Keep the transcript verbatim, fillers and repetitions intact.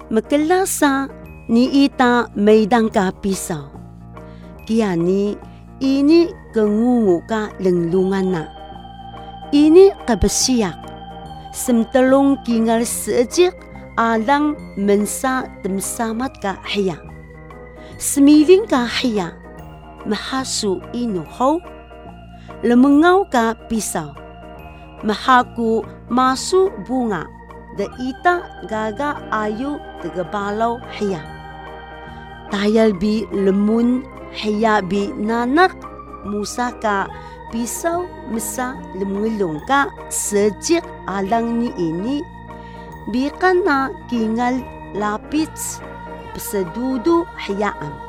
Makelasa ni ita maydang ka pisau. Kaya ni ini kengungu ka lenglungan na. Ini kabasiyak. Semtelong kingal sejik alang mensa temsamat ka hiya. Semiling ka hiya. Mahasu inuhaw. Lemengaw ka pisau. Mahaku masu bunga. Da ita gaga ayu tagabalaw hiya. Tayal bi lemun hiya bi nanak musa ka pisau mesa lemulong ka sejik alang ni ini bi kana kingal lapits pesedudu hiyaan.